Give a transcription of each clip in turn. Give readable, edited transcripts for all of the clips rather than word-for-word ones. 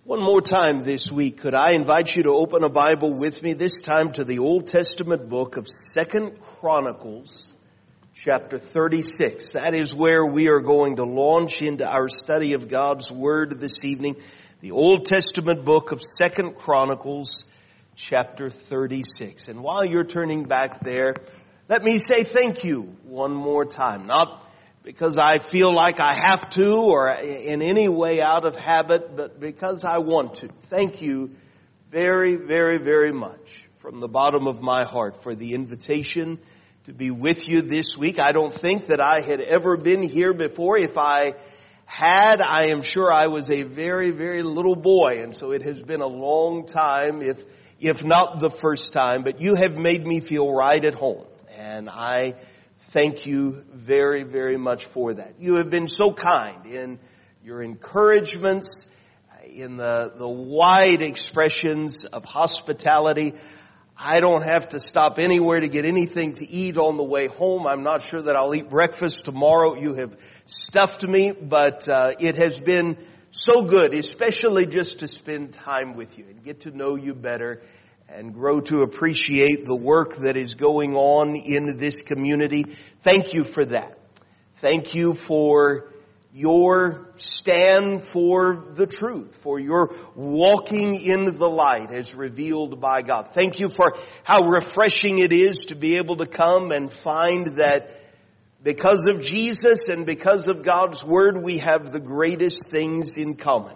One more time this week, could I invite you to open a Bible with me, this time to the Old Testament book of 2 Chronicles, chapter 36. That is where we are going to launch into our study of God's Word this evening. The Old Testament book of 2 Chronicles, chapter 36. And while you're turning back there, let me say thank you one more time. Not because I feel like I have to or in any way out of habit, but because I want to. Thank you very, very, very much from the bottom of my heart for the invitation to be with you this week. I don't think that I had ever been here before. If I had, I am sure I was a very, very little boy, and so it has been a long time, if not the first time, but you have made me feel right at home, and I thank you very, very much for that. You have been so kind in your encouragements, in the wide expressions of hospitality. I don't have to stop anywhere to get anything to eat on the way home. I'm not sure that I'll eat breakfast tomorrow. You have stuffed me, but it has been so good, especially just to spend time with you and get to know you better and grow to appreciate the work that is going on in this community. Thank you for that. Thank you for your stand for the truth, for your walking in the light as revealed by God. Thank you for how refreshing it is to be able to come and find that because of Jesus and because of God's Word, we have the greatest things in common.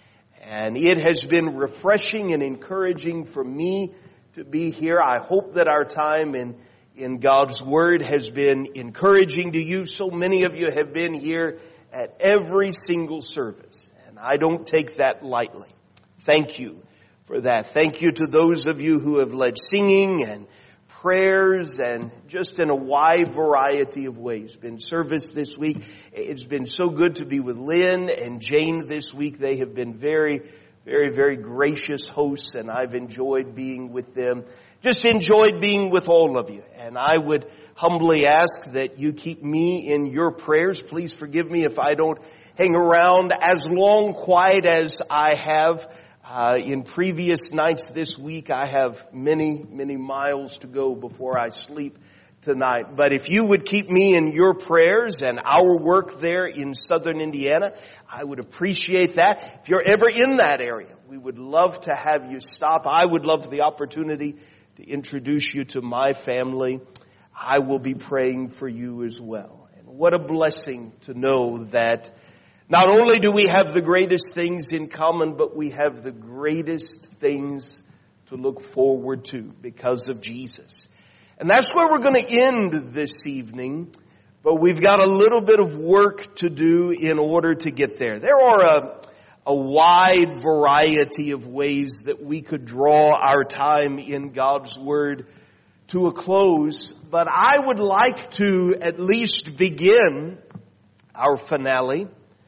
And it has been refreshing and encouraging for me to be here. I hope that our time in God's Word has been encouraging to you. So many of you have been here at every single service, and I don't take that lightly. Thank you for that. Thank you to those of you who have led singing and prayers and just in a wide variety of ways. Been service this week. It's been so good to be with Lynn and Jane this week. They have been very, very, very gracious hosts, and I've enjoyed being with them. Just enjoyed being with all of you. And I would humbly ask that you keep me in your prayers. Please forgive me if I don't hang around as long quite as I have in previous nights this week. I have many, many miles to go before I sleep tonight. But if you would keep me in your prayers and our work there in southern Indiana, I would appreciate that. If you're ever in that area, we would love to have you stop. I would love the opportunity to introduce you to my family. I will be praying for you as well. And what a blessing to know that not only do we have the greatest things in common, but we have the greatest things to look forward to because of Jesus. And that's where we're going to end this evening, but we've got a little bit of work to do in order to get there. There are a wide variety of ways that we could draw our time in God's Word to a close, but I would like to at least begin our finale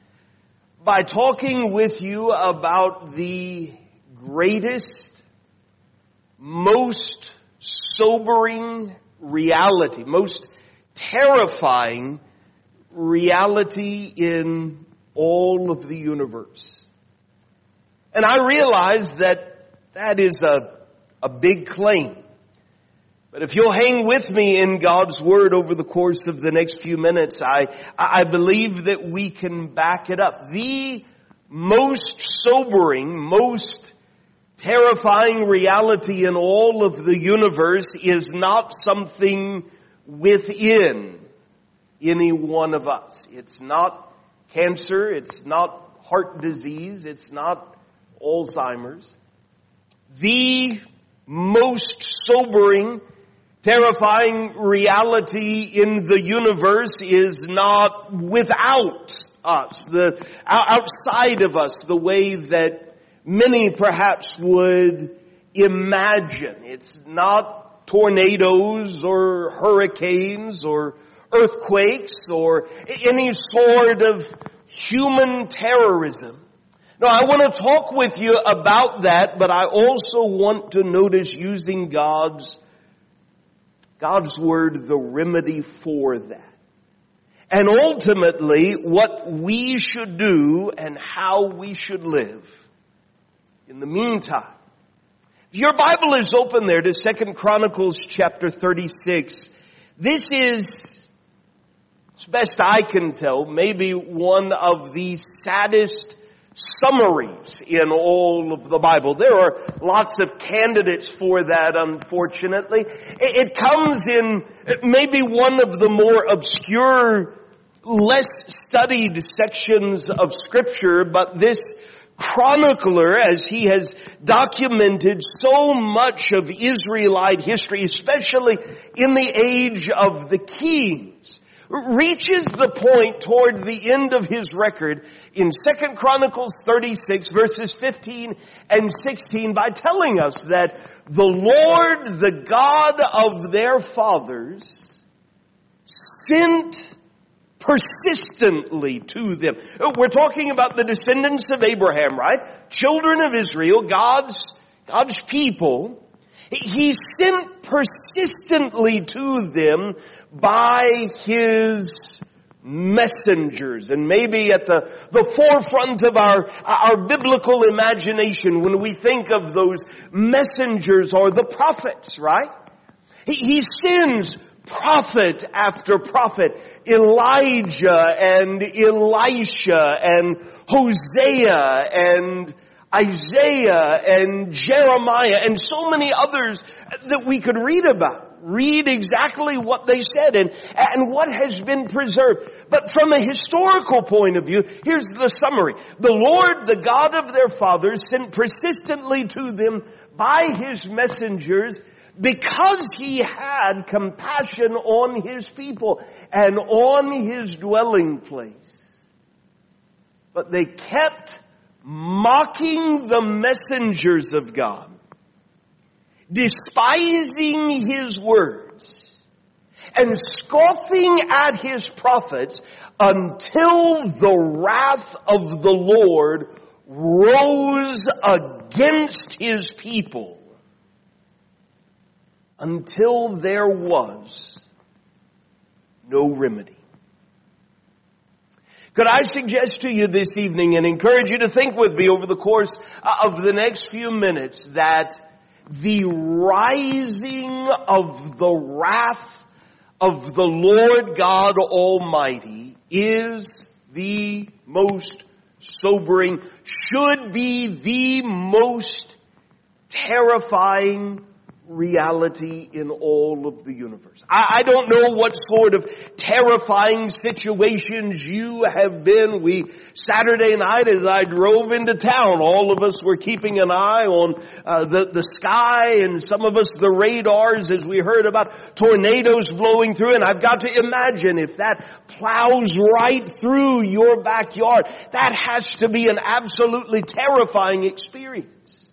by talking with you about the greatest, most sobering reality, most terrifying reality in all of the universe. And I realize that is a big claim. But if you'll hang with me in God's Word over the course of the next few minutes, I believe that we can back it up. The most sobering, most terrifying reality in all of the universe is not something within any one of us. It's not cancer. It's not heart disease. It's not Alzheimer's. The most sobering, terrifying reality in the universe is not without us, outside of us, the way that many perhaps would imagine. It's not tornadoes or hurricanes or earthquakes or any sort of human terrorism. No, I want to talk with you about that, but I also want to notice using God's Word, the remedy for that. And ultimately, what we should do and how we should live in the meantime, if your Bible is open there to 2 Chronicles chapter 36, this is, as best I can tell, maybe one of the saddest summaries in all of the Bible. There are lots of candidates for that, unfortunately. It comes in maybe one of the more obscure, less studied sections of Scripture, but this chronicler, as he has documented so much of Israelite history, especially in the age of the kings, reaches the point toward the end of his record in 2 Chronicles 36 verses 15 and 16 by telling us that the Lord, the God of their fathers, sent persistently to them. We're talking about the descendants of Abraham, right? Children of Israel, God's people. He sent persistently to them by His messengers. And maybe at the forefront of our biblical imagination when we think of those messengers are the prophets, right? He sends prophet after prophet, Elijah and Elisha and Hosea and Isaiah and Jeremiah and so many others that we could read about. Read exactly what they said and what has been preserved. But from a historical point of view, here's the summary. The Lord, the God of their fathers, sent persistently to them by His messengers because He had compassion on His people and on His dwelling place. But they kept mocking the messengers of God, despising His words, and scoffing at His prophets until the wrath of the Lord rose against His people, until there was no remedy. Could I suggest to you this evening and encourage you to think with me over the course of the next few minutes that the rising of the wrath of the Lord God Almighty is the most sobering, should be the most terrifying reality in all of the universe. I don't know what sort of terrifying situations you have been. Saturday night as I drove into town, all of us were keeping an eye on the sky and some of us the radars as we heard about tornadoes blowing through. And I've got to imagine if that plows right through your backyard, that has to be an absolutely terrifying experience.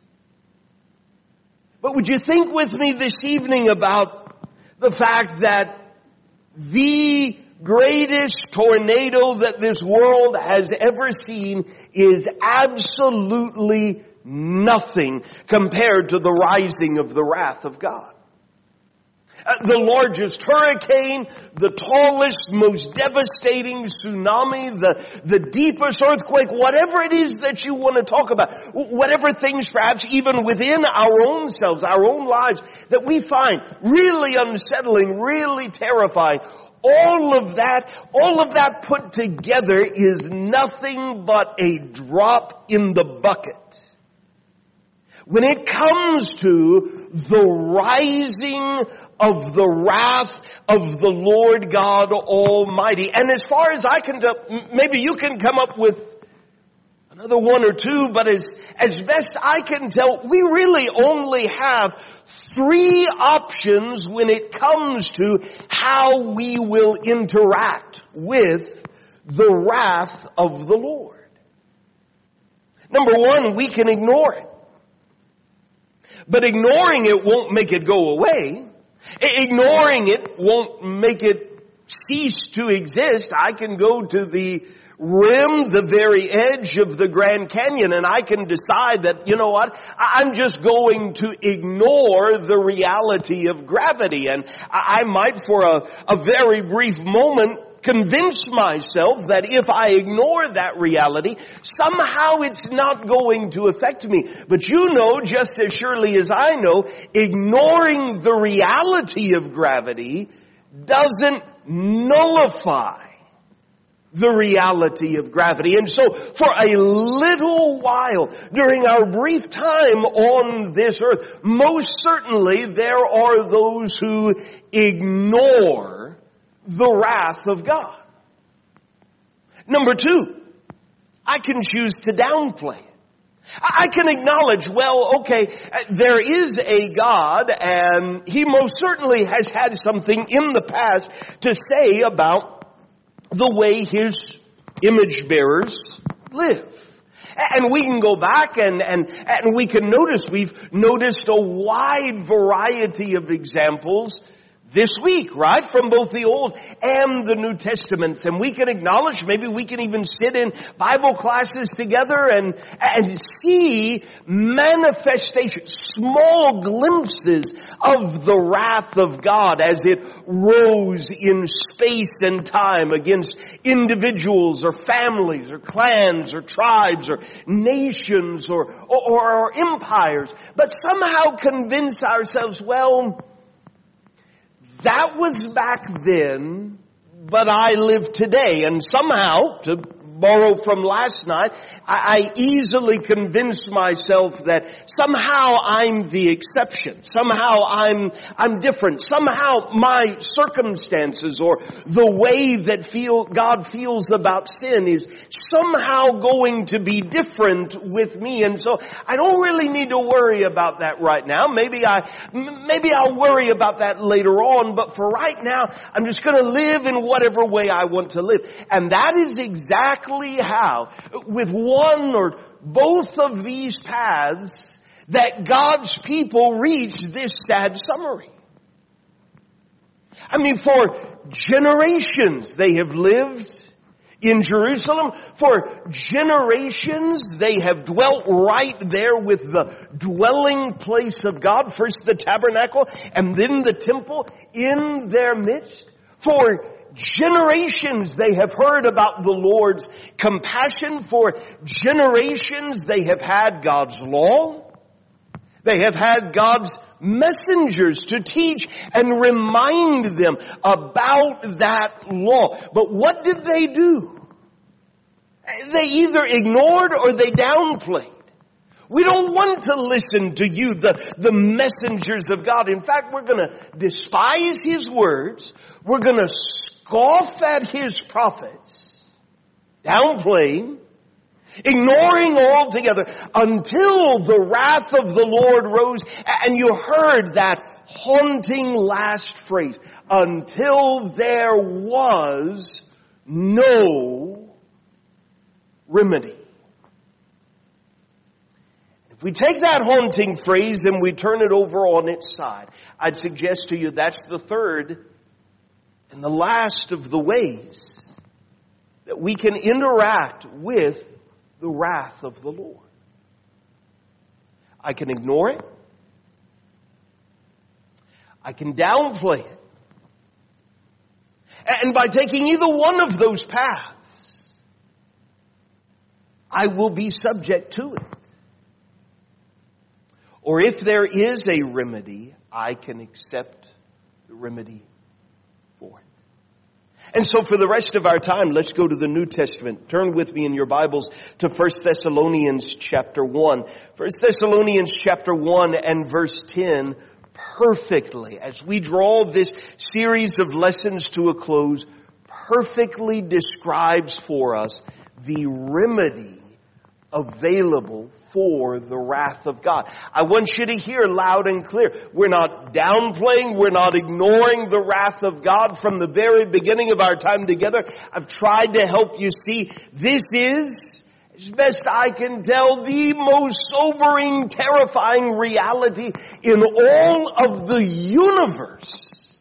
But would you think with me this evening about the fact that the greatest tornado that this world has ever seen is absolutely nothing compared to the rising of the wrath of God? The largest hurricane, the tallest, most devastating tsunami, the deepest earthquake, whatever it is that you want to talk about, whatever things perhaps even within our own selves, our own lives that we find really unsettling, really terrifying, all of that put together is nothing but a drop in the bucket when it comes to the rising of the wrath of the Lord God Almighty. And as far as I can tell, maybe you can come up with another one or two, but as best I can tell, we really only have three options when it comes to how we will interact with the wrath of the Lord. Number one, we can ignore it. But ignoring it won't make it go away. Ignoring it won't make it cease to exist. I can go to the rim, the very edge of the Grand Canyon, and I can decide that, you know what, I'm just going to ignore the reality of gravity. And I might for a very brief moment convince myself that if I ignore that reality, somehow it's not going to affect me. But you know, just as surely as I know, ignoring the reality of gravity doesn't nullify the reality of gravity. And so for a little while during our brief time on this earth, most certainly there are those who ignore the wrath of God. Number two, I can choose to downplay it. I can acknowledge, well, okay, there is a God, and He most certainly has had something in the past to say about the way His image bearers live. And we can go back and we can notice, we've noticed a wide variety of examples this week, right? From both the Old and the New Testaments. And we can acknowledge, maybe we can even sit in Bible classes together and see manifestations, small glimpses of the wrath of God as it rose in space and time against individuals or families or clans or tribes or nations or empires. But somehow convince ourselves, well, that was back then, but I live today. And somehow, to borrow from last night, I easily convince myself that somehow I'm the exception. Somehow I'm different. Somehow my circumstances or the way that God feels about sin is somehow going to be different with me. And so I don't really need to worry about that right now. Maybe I'll worry about that later on, but for right now, I'm just going to live in whatever way I want to live. And that is exactly how, with one or both of these paths, that God's people reach this sad summary. I mean, for generations they have lived in Jerusalem. For generations they have dwelt right there with the dwelling place of God. First the tabernacle and then the temple in their midst. For generations they have heard about the Lord's compassion. For generations they have had God's law. They have had God's messengers to teach and remind them about that law. But what did they do? They either ignored or they downplayed. We don't want to listen to you, the messengers of God. In fact, we're going to despise His words. We're going to scoff at His prophets, downplaying, ignoring altogether until the wrath of the Lord rose. And you heard that haunting last phrase, until there was no remedy. If we take that haunting phrase and we turn it over on its side, I'd suggest to you that's the third and the last of the ways that we can interact with the wrath of the Lord. I can ignore it. I can downplay it. And by taking either one of those paths, I will be subject to it. Or if there is a remedy, I can accept the remedy for it. And so for the rest of our time, let's go to the New Testament. Turn with me in your Bibles to 1 Thessalonians chapter 1. 1 Thessalonians chapter 1 and verse 10 perfectly, as we draw this series of lessons to a close, perfectly describes for us the remedy available for the wrath of God. I want you to hear loud and clear. We're not downplaying. We're not ignoring the wrath of God from the very beginning of our time together. I've tried to help you see this is, as best I can tell, the most sobering, terrifying reality in all of the universe.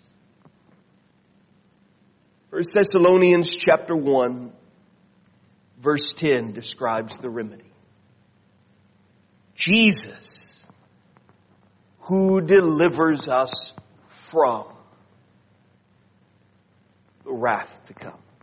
1 Thessalonians chapter 1, verse 10 describes the remedy. Jesus, who delivers us from the wrath to come.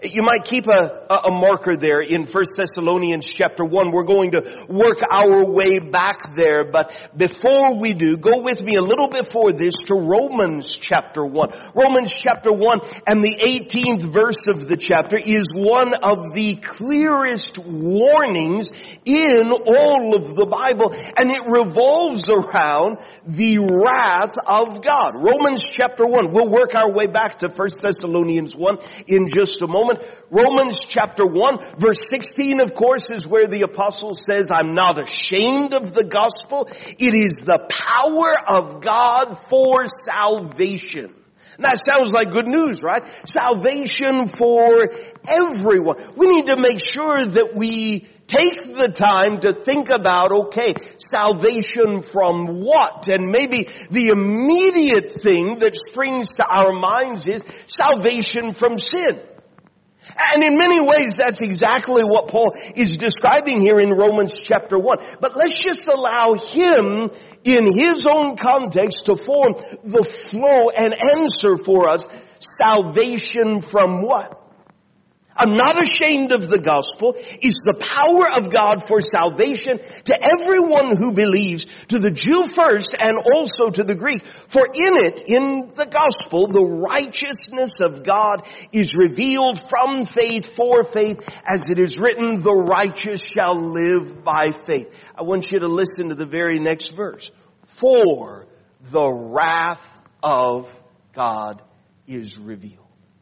You might keep a marker there in 1 Thessalonians chapter 1. We're going to work our way back there. But before we do, go with me a little before this to Romans chapter 1. Romans chapter 1 and the 18th verse of the chapter is one of the clearest warnings in all of the Bible. And it revolves around the wrath of God. Romans chapter 1. We'll work our way back to 1 Thessalonians 1 in just a moment. Romans chapter 1 verse 16, of course, is where the apostle says, I'm not ashamed of the gospel. It is the power of God for salvation. And that sounds like good news, right? Salvation for everyone. We need to make sure that we take the time to think about, okay, salvation from what? And maybe the immediate thing that springs to our minds is salvation from sin. And in many ways, that's exactly what Paul is describing here in Romans chapter 1. But let's just allow him, in his own context, to form the flow and answer for us. Salvation from what? I'm not ashamed of the gospel. It's the power of God for salvation to everyone who believes, to the Jew first and also to the Greek. For in it, in the gospel, the righteousness of God is revealed from faith for faith, as it is written, the righteous shall live by faith. I want you to listen to the very next verse. For the wrath of God is revealed.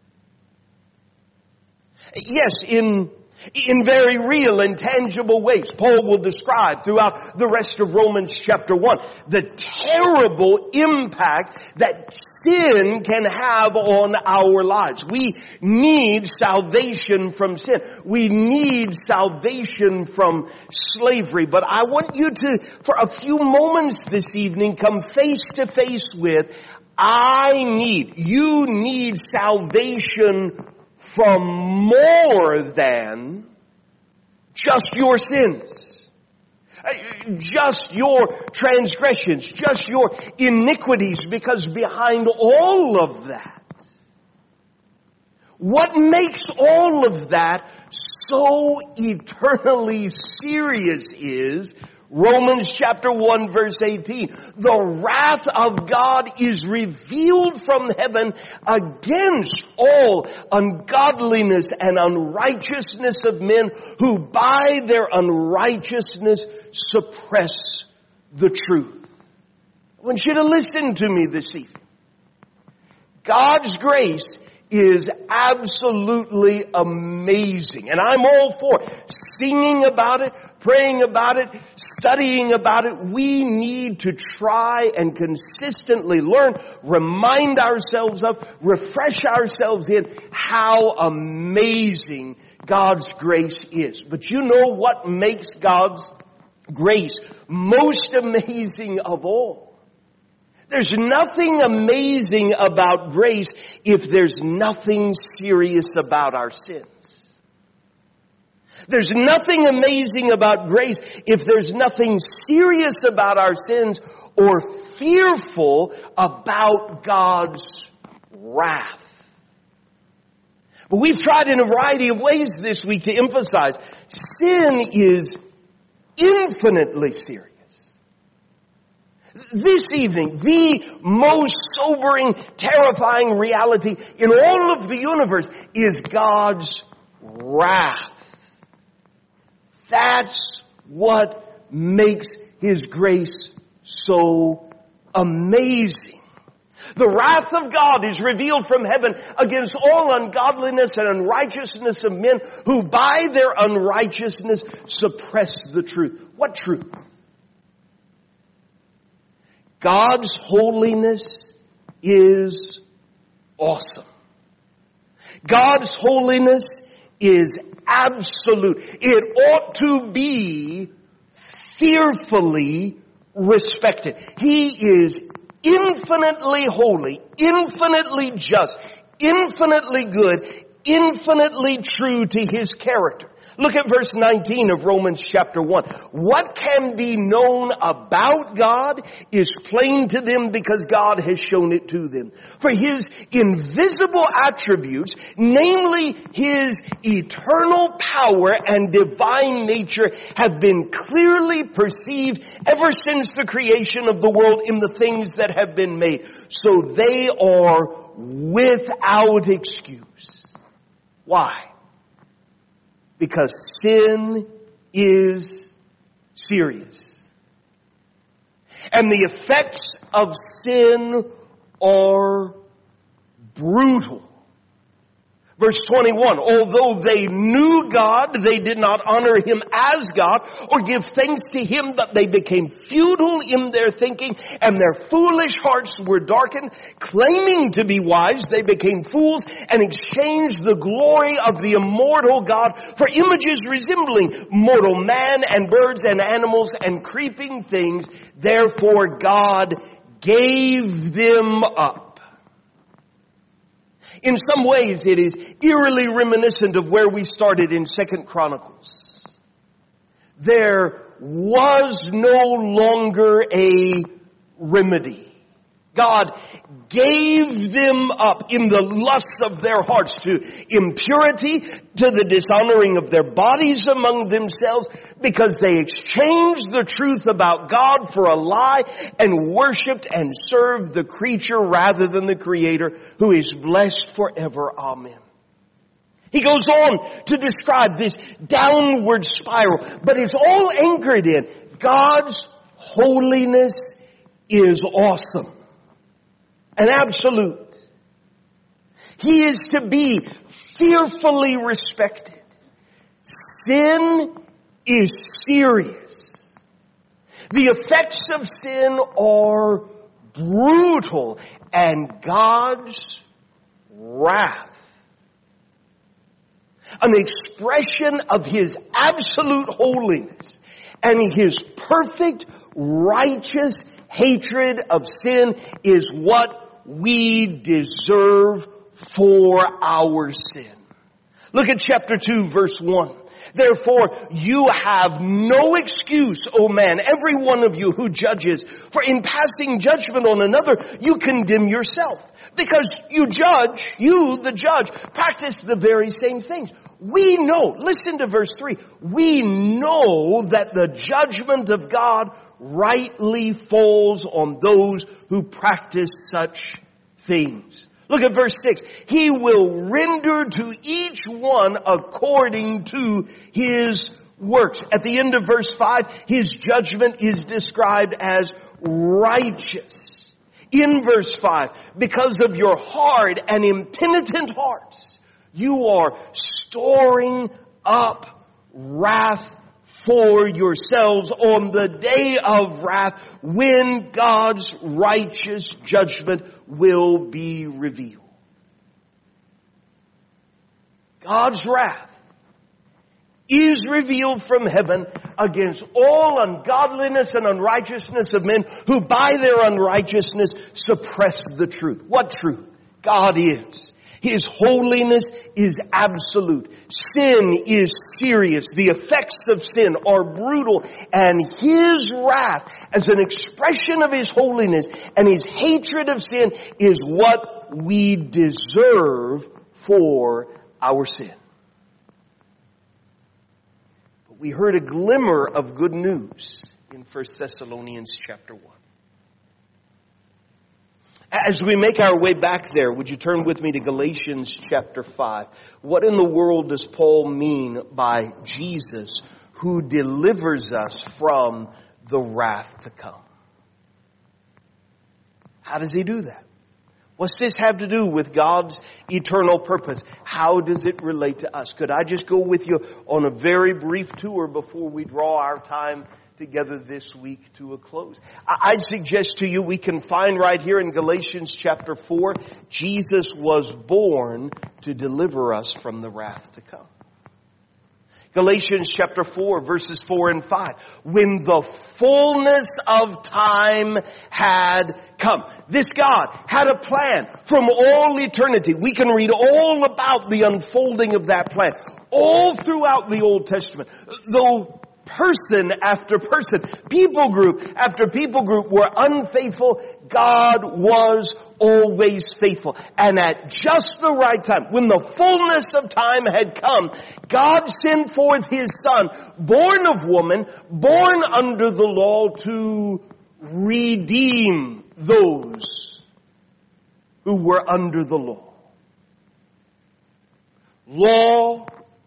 Yes, in very real and tangible ways, Paul will describe throughout the rest of Romans chapter 1 the terrible impact that sin can have on our lives. We need salvation from sin. We need salvation from slavery. But I want you to, for a few moments this evening, come face to face with, you need salvation from more than just your sins, just your transgressions, just your iniquities, because behind all of that, what makes all of that so eternally serious is Romans chapter 1 verse 18. The wrath of God is revealed from heaven against all ungodliness and unrighteousness of men who by their unrighteousness suppress the truth. I want you to listen to me this evening. God's grace is absolutely amazing. And I'm all for singing about it, praying about it, studying about it. We need to try and consistently learn, remind ourselves of, refresh ourselves in how amazing God's grace is. But you know what makes God's grace most amazing of all? There's nothing amazing about grace if there's nothing serious about our sins. There's nothing amazing about grace if there's nothing serious about our sins or fearful about God's wrath. But we've tried in a variety of ways this week to emphasize sin is infinitely serious. This evening, the most sobering, terrifying reality in all of the universe is God's wrath. That's what makes His grace so amazing. The wrath of God is revealed from heaven against all ungodliness and unrighteousness of men who by their unrighteousness suppress the truth. What truth? God's holiness is awesome. God's holiness is absolute. It ought to be fearfully respected. He is infinitely holy, infinitely just, infinitely good, infinitely true to His character. Look at verse 19 of Romans chapter 1. What can be known about God is plain to them because God has shown it to them. For His invisible attributes, namely His eternal power and divine nature, have been clearly perceived ever since the creation of the world in the things that have been made. So they are without excuse. Why? Because sin is serious. And the effects of sin are brutal. Verse 21, although they knew God, they did not honor Him as God or give thanks to Him, but they became futile in their thinking and their foolish hearts were darkened. Claiming to be wise, they became fools and exchanged the glory of the immortal God for images resembling mortal man and birds and animals and creeping things. Therefore God gave them up. In some ways, it is eerily reminiscent of where we started in 2 Chronicles. There was no longer a remedy. God gave them up in the lusts of their hearts to impurity, to the dishonoring of their bodies among themselves, because they exchanged the truth about God for a lie and worshipped and served the creature rather than the Creator, who is blessed forever. Amen. He goes on to describe this downward spiral, but it's all anchored in God's holiness is awesome and absolute. He is to be fearfully respected. Sin is serious. The effects of sin are brutal, and God's wrath, an expression of His absolute holiness and His perfect righteous hatred of sin, is what we deserve for our sin. Look at chapter 2, verse 1. Therefore, you have no excuse, O man, every one of you who judges, for in passing judgment on another, you condemn yourself. Because you judge, you, the judge, practice the very same things. We know, listen to verse 3, we know that the judgment of God rightly falls on those who practice such things. Look at verse 6. He will render to each one according to his works. At the end of verse 5, His judgment is described as righteous. In verse 5, because of your hard and impenitent hearts, you are storing up wrath for yourselves on the day of wrath when God's righteous judgment will be revealed. God's wrath is revealed from heaven against all ungodliness and unrighteousness of men who by their unrighteousness suppress the truth. What truth? God is. His holiness is absolute. Sin is serious. The effects of sin are brutal. And His wrath, as an expression of His holiness and His hatred of sin, is what we deserve for our sin. But we heard a glimmer of good news in 1 Thessalonians chapter 1. As we make our way back there, would you turn with me to Galatians chapter 5? What in the world does Paul mean by Jesus who delivers us from the wrath to come? How does He do that? What's this have to do with God's eternal purpose? How does it relate to us? Could I just go with you on a very brief tour before we draw our time together this week to a close? I'd suggest to you we can find right here in Galatians chapter 4, Jesus was born to deliver us from the wrath to come. Galatians chapter 4, verses 4 and 5. When the fullness of time had come. This God had a plan from all eternity. We can read all about the unfolding of that plan. All throughout the Old Testament, though person after person, people group after people group were unfaithful, God was always faithful. And at just the right time, when the fullness of time had come, God sent forth His Son, born of woman, born under the law, to redeem those who were under the law. Law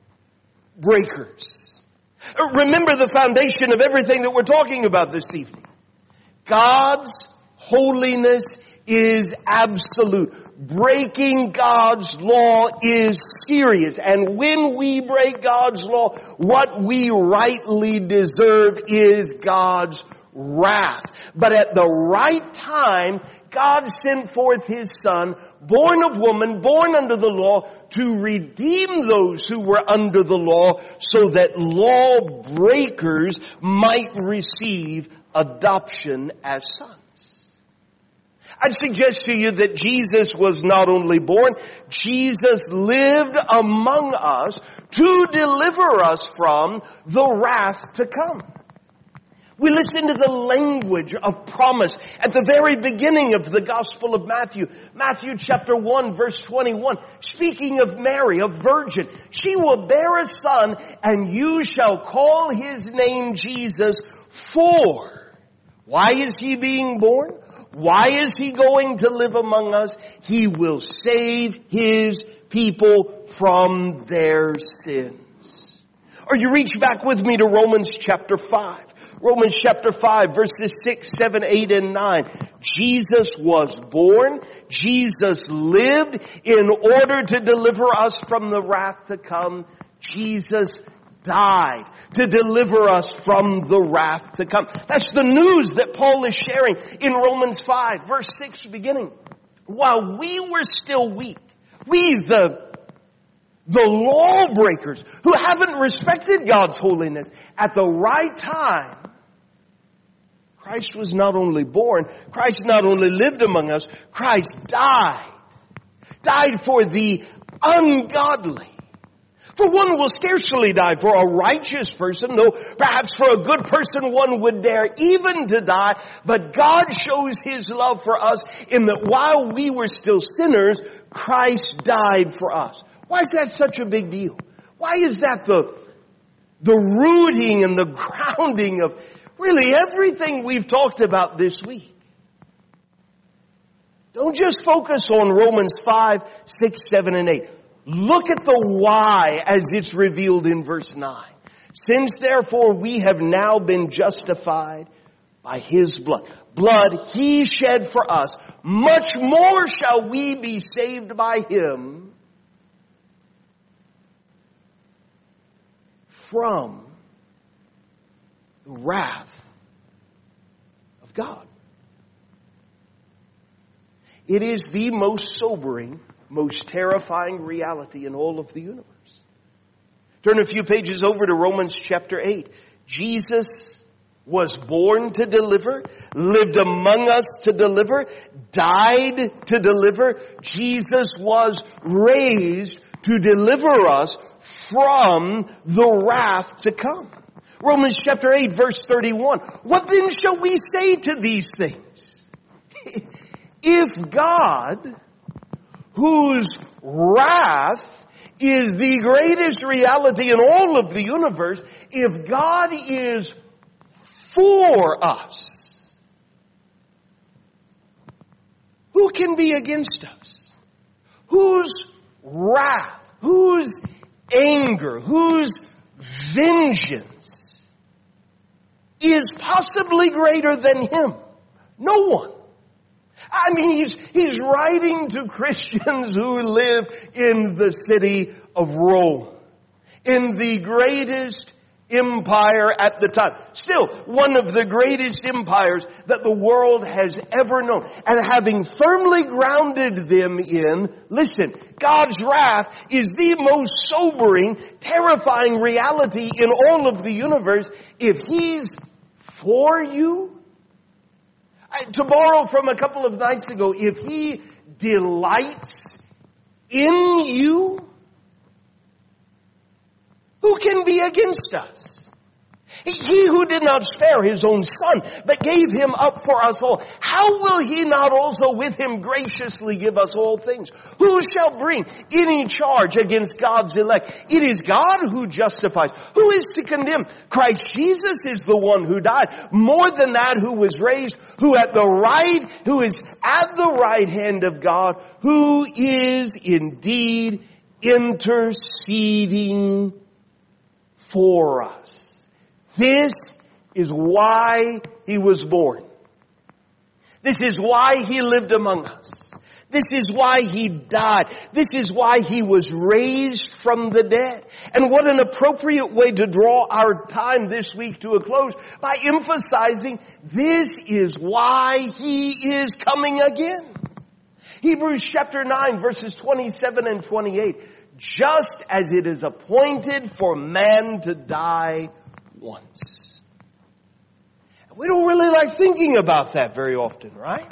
breakers. Remember the foundation of everything that we're talking about this evening. God's holiness is absolute. Breaking God's law is serious. And when we break God's law, what we rightly deserve is God's wrath. But at the right time, God sent forth His Son, born of woman, born under the law, to redeem those who were under the law, so that lawbreakers might receive adoption as sons. I'd suggest to you that Jesus was not only born, Jesus lived among us to deliver us from the wrath to come. We listen to the language of promise at the very beginning of the Gospel of Matthew. Matthew chapter 1 verse 21. Speaking of Mary, a virgin. She will bear a son, and you shall call his name Jesus. For why is he being born? Why is he going to live among us? He will save his people from their sins. Or you reach back with me to Romans chapter 5. Romans chapter 5 verses 6, 7, 8, and 9. Jesus was born. Jesus lived in order to deliver us from the wrath to come. Jesus died to deliver us from the wrath to come. That's the news that Paul is sharing in Romans 5 verse 6 beginning. While we were still weak, we the lawbreakers who haven't respected God's holiness, at the right time, Christ was not only born, Christ not only lived among us, Christ died. Died for the ungodly. For one will scarcely die for a righteous person, though perhaps for a good person one would dare even to die. But God shows His love for us in that while we were still sinners, Christ died for us. Why is that such a big deal? Why is that the rooting and the grounding of really everything we've talked about this week? Don't just focus on Romans 5, 6, 7, and 8. Look at the why as it's revealed in verse 9. Since therefore we have now been justified by His blood. Blood He shed for us. Much more shall we be saved by Him from the wrath of God. It is the most sobering, most terrifying reality in all of the universe. Turn a few pages over to Romans chapter 8. Jesus was born to deliver, lived among us to deliver, died to deliver. Jesus was raised to deliver us from the wrath to come. Romans chapter 8 verse 31. What then shall we say to these things? If God, whose wrath is the greatest reality in all of the universe, if God is for us, who can be against us? Whose wrath, whose anger, whose vengeance is possibly greater than Him? No one. I mean, he's writing to Christians who live in the city of Rome, in the greatest empire at the time. Still, one of the greatest empires that the world has ever known. And having firmly grounded them in, listen, God's wrath is the most sobering, terrifying reality in all of the universe. If He's for you, to borrow from a couple of nights ago, if He delights in you, Who can be against us? He who did not spare his own son, but gave him up for us all, how will he not also with him graciously give us all things? Who shall bring any charge against God's elect? It is God who justifies. Who is to condemn? Christ Jesus is the one who died. More than that, who was raised, who is at the right hand of God, who is indeed interceding for us. This is why he was born. This is why he lived among us. This is why he died. This is why he was raised from the dead. And what an appropriate way to draw our time this week to a close by emphasizing this is why he is coming again. Hebrews chapter 9 verses 27 and 28. Just as it is appointed for man to die once. We don't really like thinking about that very often, right?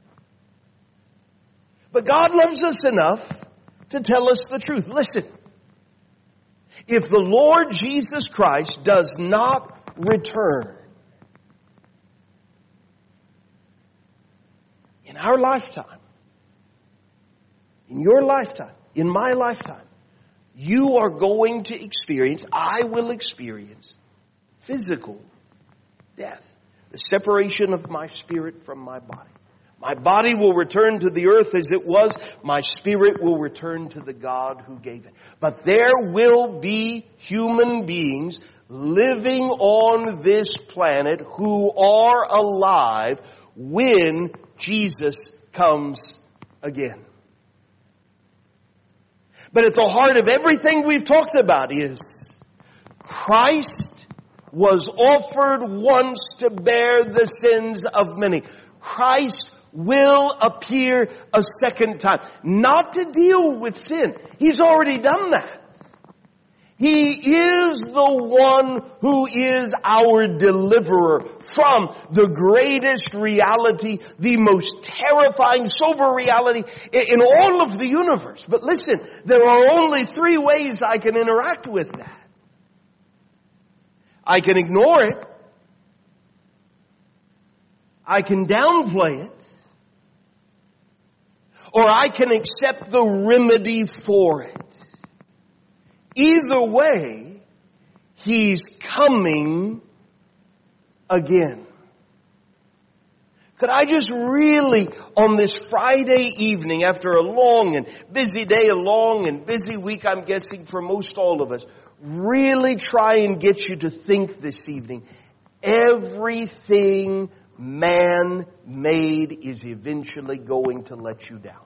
But God loves us enough to tell us the truth. Listen, if the Lord Jesus Christ does not return in our lifetime, in your lifetime, in my lifetime, you are going to experience, I will experience, physical death. The separation of my spirit from my body. My body will return to the earth as it was. My spirit will return to the God who gave it. But there will be human beings living on this planet who are alive when Jesus comes again. But at the heart of everything we've talked about is Christ was offered once to bear the sins of many. Christ will appear a second time. Not to deal with sin. He's already done that. He is the one who is our deliverer from the greatest reality, the most terrifying, sober reality in all of the universe. But listen, there are only three ways I can interact with that. I can ignore it. I can downplay it. Or I can accept the remedy for it. Either way, he's coming again. Could I just really, on this Friday evening, after a long and busy day, a long and busy week, I'm guessing for most all of us, really try and get you to think this evening. Everything man made is eventually going to let you down.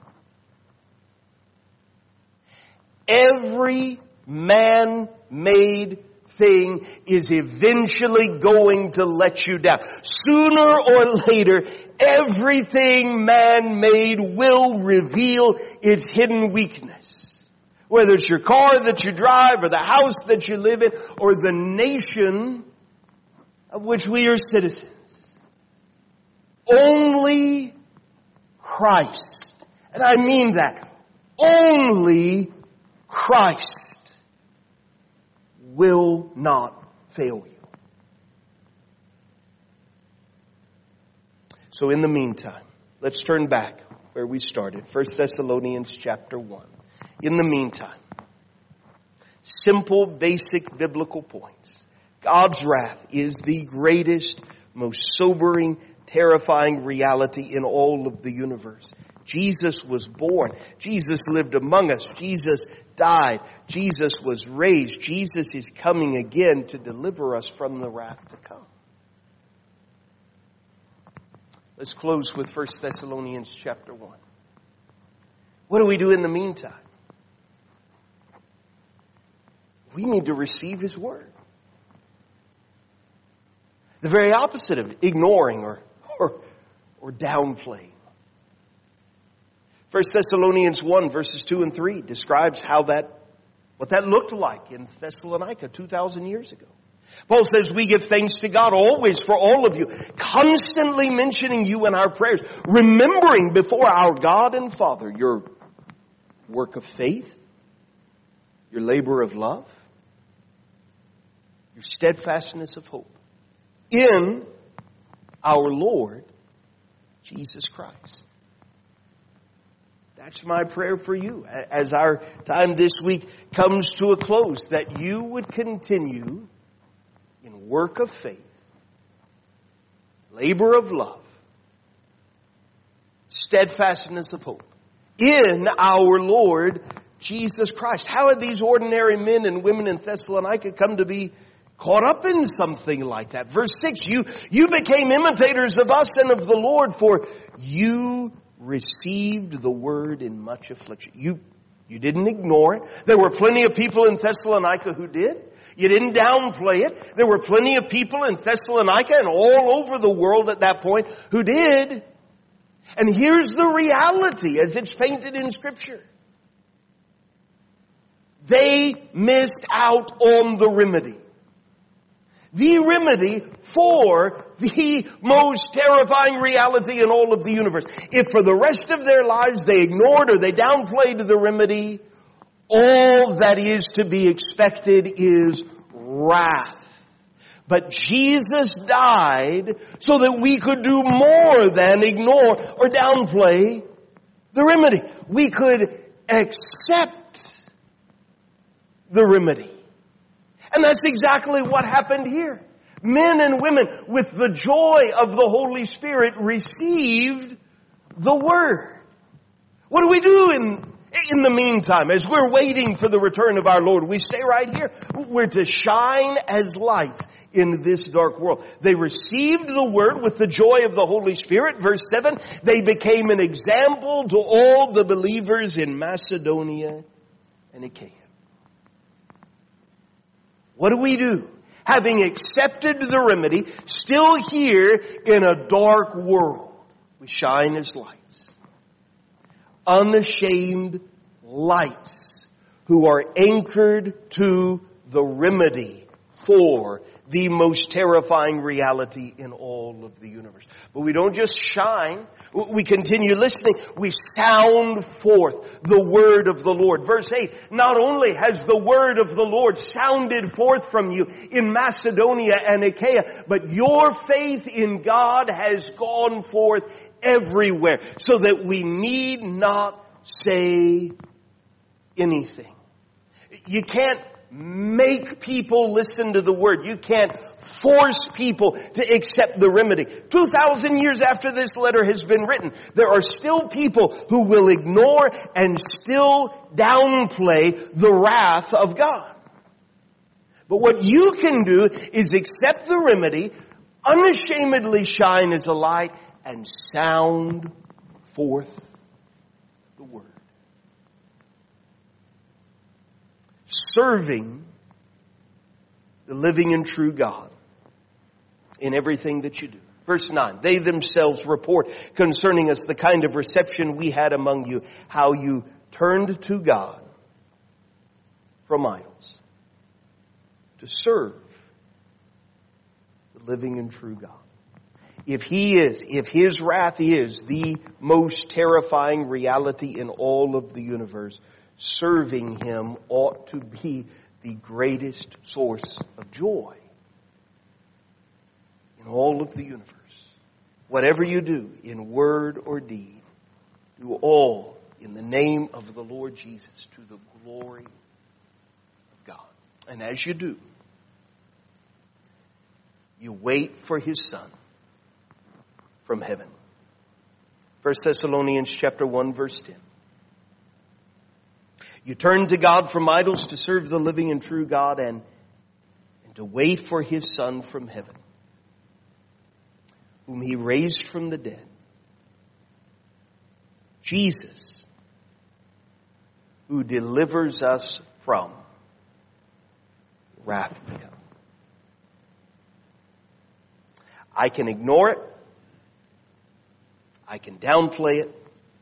Every man-made thing is eventually going to let you down. Sooner or later, everything man-made will reveal its hidden weakness. Whether it's your car that you drive, or the house that you live in, or the nation of which we are citizens. Only Christ, and I mean that, only Christ will not fail you. So in the meantime, let's turn back where we started. 1 Thessalonians chapter 1. In the meantime, simple, basic biblical points. God's wrath is the greatest, most sobering, terrifying reality in all of the universe. Jesus was born. Jesus lived among us. Jesus died. Jesus was raised. Jesus is coming again to deliver us from the wrath to come. Let's close with 1 Thessalonians chapter 1. What do we do in the meantime? We need to receive His Word. The very opposite of ignoring or downplaying. 1 Thessalonians 1 verses 2 and 3 describes what that looked like in Thessalonica 2,000 years ago. Paul says, we give thanks to God always for all of you, constantly mentioning you in our prayers, remembering before our God and Father your work of faith, your labor of love, your steadfastness of hope in our Lord Jesus Christ. That's my prayer for you as our time this week comes to a close, that you would continue in work of faith, labor of love, steadfastness of hope in our Lord Jesus Christ. How had these ordinary men and women in Thessalonica come to be caught up in something like that? Verse 6, you became imitators of us and of the Lord, for you received the word in much affliction. You didn't ignore it. There were plenty of people in Thessalonica who did. You didn't downplay it. There were plenty of people in Thessalonica and all over the world at that point who did. And here's the reality as it's painted in Scripture. They missed out on the remedy. The remedy for the most terrifying reality in all of the universe. If for the rest of their lives they ignored or they downplayed the remedy, all that is to be expected is wrath. But Jesus died so that we could do more than ignore or downplay the remedy. We could accept the remedy. And that's exactly what happened here. Men and women with the joy of the Holy Spirit received the Word. What do we do in the meantime as we're waiting for the return of our Lord? We stay right here. We're to shine as lights in this dark world. They received the Word with the joy of the Holy Spirit. Verse 7, they became an example to all the believers in Macedonia and Achaia. What do we do? Having accepted the remedy, still here in a dark world, we shine as lights. Unashamed lights who are anchored to the remedy for the most terrifying reality in all of the universe. But we don't just shine. We continue listening. We sound forth the word of the Lord. Verse 8, not only has the word of the Lord sounded forth from you in Macedonia and Achaia, but your faith in God has gone forth everywhere, so that we need not say anything. You can't make people listen to the word. You can't force people to accept the remedy. 2,000 years after this letter has been written, there are still people who will ignore and still downplay the wrath of God. But what you can do is accept the remedy, unashamedly shine as a light, and sound forth the word. Serving the living and true God in everything that you do. Verse 9, they themselves report concerning us the kind of reception we had among you, how you turned to God from idols to serve the living and true God. If His wrath is the most terrifying reality in all of the universe, serving Him ought to be the greatest source of joy in all of the universe. Whatever you do, in word or deed, do all in the name of the Lord Jesus, to the glory of God. And as you do, you wait for His Son from heaven. 1 Thessalonians chapter 1, verse 10. You turn to God from idols to serve the living and true God, and to wait for His Son from heaven, whom He raised from the dead. Jesus, who delivers us from wrath to come. I can ignore it. I can downplay it.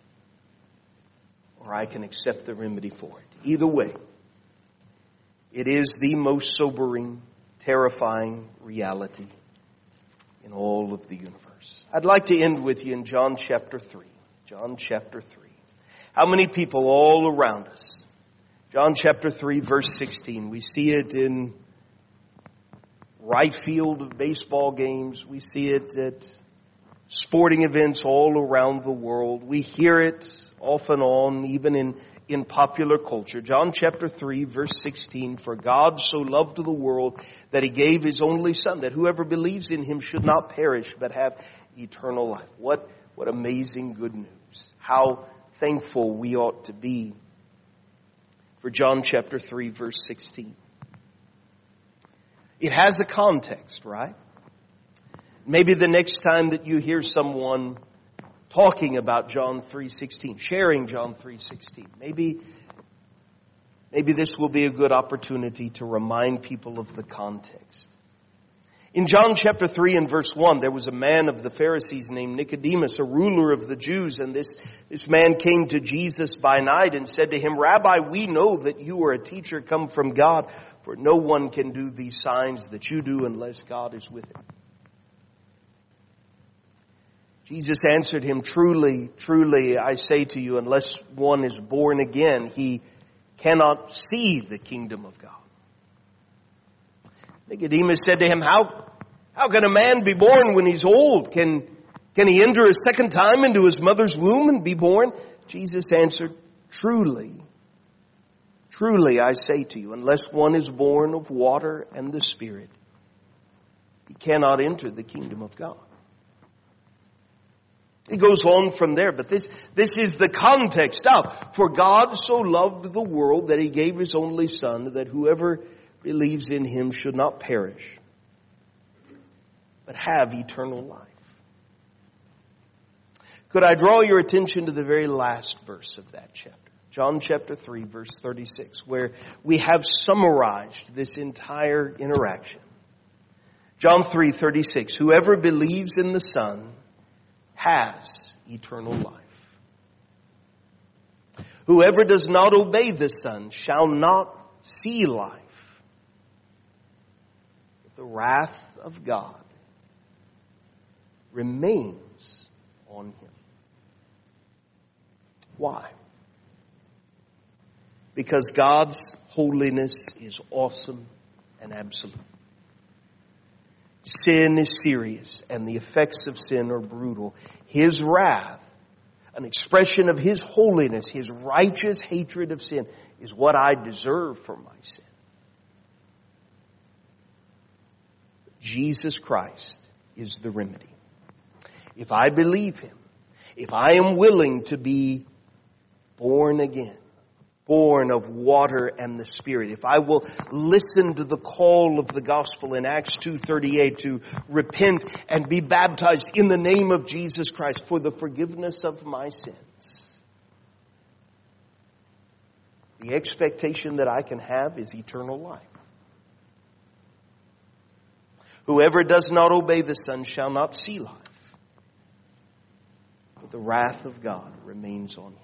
Or I can accept the remedy for it. Either way, it is the most sobering, terrifying reality in all of the universe. I'd like to end with you in John chapter 3. John chapter 3. How many people all around us? John chapter 3, verse 16. We see it in right field of baseball games. We see it at sporting events all around the world. We hear it off and on, even in popular culture. John chapter 3, verse 16, for God so loved the world that He gave His only Son, that whoever believes in Him should not perish, but have eternal life. What amazing good news. How thankful we ought to be for John chapter 3, verse 16. It has a context, right? Maybe the next time that you hear someone talking about John 3:16, sharing John 3:16, maybe this will be a good opportunity to remind people of the context. In John chapter 3 and verse 1, there was a man of the Pharisees named Nicodemus, a ruler of the Jews, and this man came to Jesus by night and said to Him, Rabbi, we know that you are a teacher come from God, for no one can do these signs that you do unless God is with him. Jesus answered him, Truly, truly, I say to you, unless one is born again, he cannot see the kingdom of God. Nicodemus said to him, How can a man be born when he's old? Can he enter a second time into his mother's womb and be born? Jesus answered, Truly, truly, I say to you, unless one is born of water and the Spirit, he cannot enter the kingdom of God. It goes on from there, but this is the context of, for God so loved the world that He gave His only Son, that whoever believes in Him should not perish, but have eternal life. Could I draw your attention to the very last verse of that chapter? John chapter 3, verse 36, where we have summarized this entire interaction. John 3:36, whoever believes in the Son has eternal life. Whoever does not obey the Son shall not see life, but the wrath of God remains on him. Why? Because God's holiness is awesome and absolute. Sin is serious, and the effects of sin are brutal. His wrath, an expression of His holiness, His righteous hatred of sin, is what I deserve for my sin. Jesus Christ is the remedy. If I believe Him, if I am willing to be born again, born of water and the Spirit, if I will listen to the call of the gospel in Acts 2:38 to repent and be baptized in the name of Jesus Christ for the forgiveness of my sins, the expectation that I can have is eternal life. Whoever does not obey the Son shall not see life, but the wrath of God remains on him.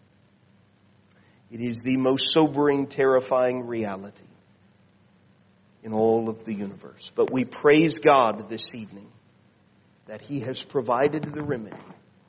It is the most sobering, terrifying reality in all of the universe. But we praise God this evening that He has provided the remedy.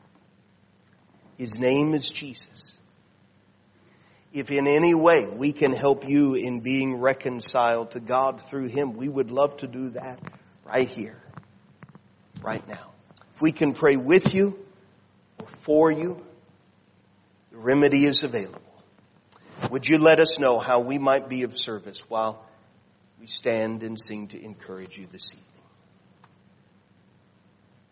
His name is Jesus. If in any way we can help you in being reconciled to God through Him, we would love to do that right here, right now. If we can pray with you or for you, the remedy is available. Would you let us know how we might be of service while we stand and sing to encourage you this evening?